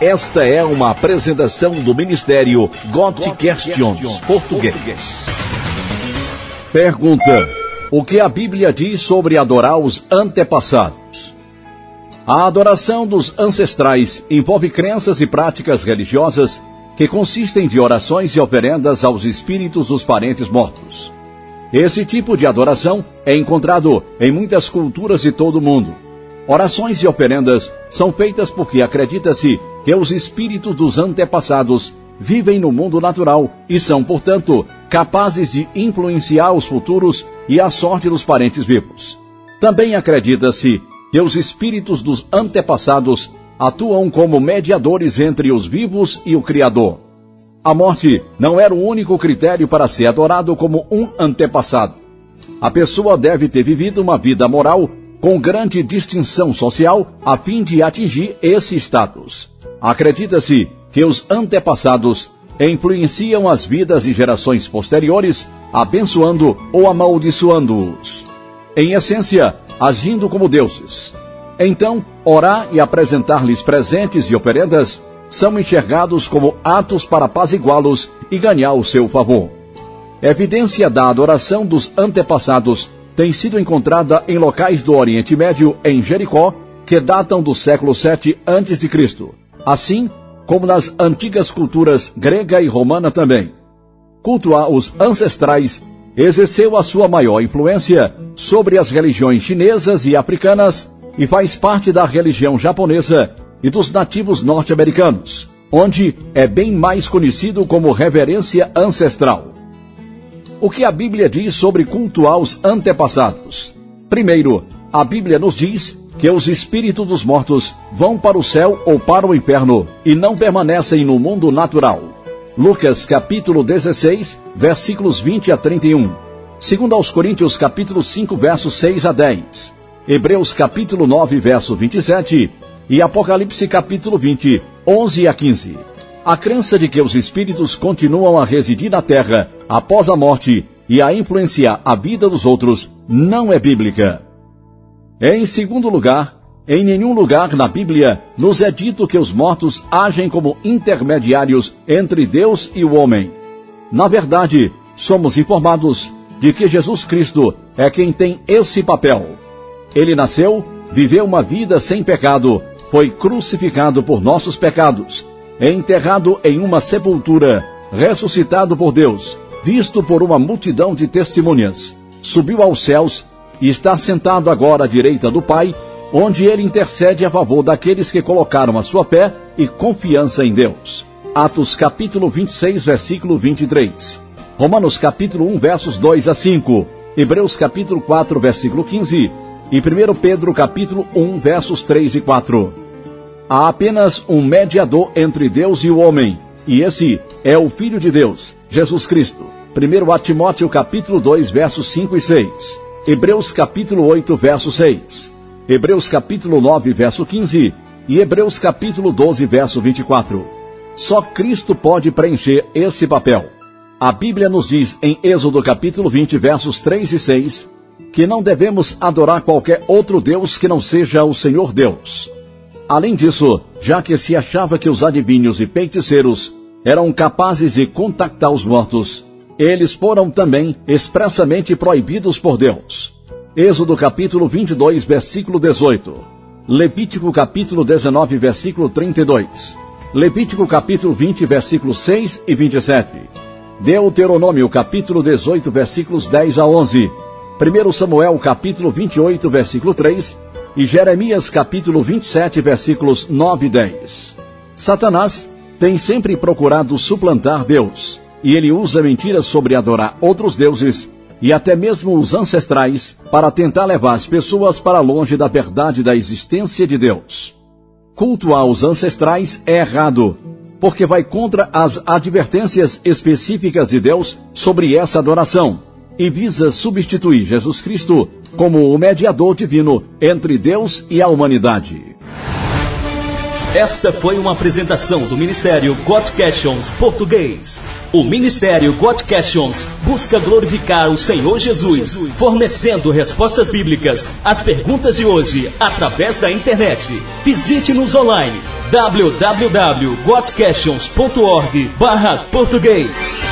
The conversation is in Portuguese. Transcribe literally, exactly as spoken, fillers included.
Esta é uma apresentação do Ministério God Questions Português. Pergunta: o que a Bíblia diz sobre adorar os antepassados? A adoração dos ancestrais envolve crenças e práticas religiosas que consistem de orações e oferendas aos espíritos dos parentes mortos. Esse tipo de adoração é encontrado em muitas culturas de todo o mundo. Orações e oferendas são feitas porque acredita-se que os espíritos dos antepassados vivem no mundo natural e são, portanto, capazes de influenciar os futuros e a sorte dos parentes vivos. Também acredita-se que os espíritos dos antepassados atuam como mediadores entre os vivos e o Criador. A morte não era o único critério para ser adorado como um antepassado. A pessoa deve ter vivido uma vida moral com grande distinção social a fim de atingir esse status. Acredita-se que os antepassados influenciam as vidas de gerações posteriores, abençoando ou amaldiçoando-os. Em essência, agindo como deuses. Então, orar e apresentar-lhes presentes e oferendas são enxergados como atos para apaziguá-los e ganhar o seu favor. Evidência da adoração dos antepassados tem sido encontrada em locais do Oriente Médio, em Jericó, que datam do século sete antes de Cristo, assim como nas antigas culturas grega e romana também. Cultuar os ancestrais exerceu a sua maior influência sobre as religiões chinesas e africanas e faz parte da religião japonesa e dos nativos norte-americanos, onde é bem mais conhecido como reverência ancestral. O que a Bíblia diz sobre cultuar os antepassados? Primeiro, a Bíblia nos diz que os espíritos dos mortos vão para o céu ou para o inferno e não permanecem no mundo natural. Lucas capítulo dezesseis, versículos vinte a trinta e um. Segundo aos Coríntios capítulo cinco, versos seis a dez. Hebreus capítulo nove, verso vinte e sete. E Apocalipse capítulo vinte, onze a quinze. A crença de que os espíritos continuam a residir na terra após a morte e a influenciar a vida dos outros não é bíblica. Em segundo lugar, em nenhum lugar na Bíblia nos é dito que os mortos agem como intermediários entre Deus e o homem. Na verdade, somos informados de que Jesus Cristo é quem tem esse papel. Ele nasceu, viveu uma vida sem pecado, foi crucificado por nossos pecados, enterrado em uma sepultura, ressuscitado por Deus, visto por uma multidão de testemunhas, subiu aos céus e está sentado agora à direita do Pai, onde ele intercede a favor daqueles que colocaram a sua fé e confiança em Deus. Atos capítulo vinte e seis, versículo vinte e três. Romanos capítulo um, versos dois a cinco. Hebreus capítulo quatro, versículo quinze. E primeiro Pedro capítulo um, versos três e quatro. Há apenas um mediador entre Deus e o homem, e esse é o Filho de Deus, Jesus Cristo. primeiro Timóteo capítulo dois, versos cinco e seis. Hebreus capítulo oito, verso seis. Hebreus capítulo nove, verso quinze. E Hebreus capítulo doze, verso vinte e quatro. Só Cristo pode preencher esse papel. A Bíblia nos diz em Êxodo capítulo vinte, versos três e seis, que não devemos adorar qualquer outro Deus que não seja o Senhor Deus. Além disso, já que se achava que os adivinhos e feiticeiros eram capazes de contactar os mortos, eles foram também expressamente proibidos por Deus. Êxodo capítulo vinte e dois, versículo dezoito. Levítico capítulo dezenove, versículo trinta e dois. Levítico capítulo vinte, versículos seis e vinte e sete. Deuteronômio capítulo dezoito, versículos dez a onze. primeiro Samuel capítulo vinte e oito, versículo três. E Jeremias capítulo vinte e sete, versículos nove e dez. Satanás tem sempre procurado suplantar Deus, e ele usa mentiras sobre adorar outros deuses, e até mesmo os ancestrais, para tentar levar as pessoas para longe da verdade da existência de Deus. Cultuar os ancestrais é errado, porque vai contra as advertências específicas de Deus sobre essa adoração, e visa substituir Jesus Cristo como o mediador divino entre Deus e a humanidade. Esta foi uma apresentação do Ministério God Questions Português. O Ministério God Questions busca glorificar o Senhor Jesus, fornecendo respostas bíblicas às perguntas de hoje através da internet. Visite-nos online w w w ponto god questions ponto org barra português.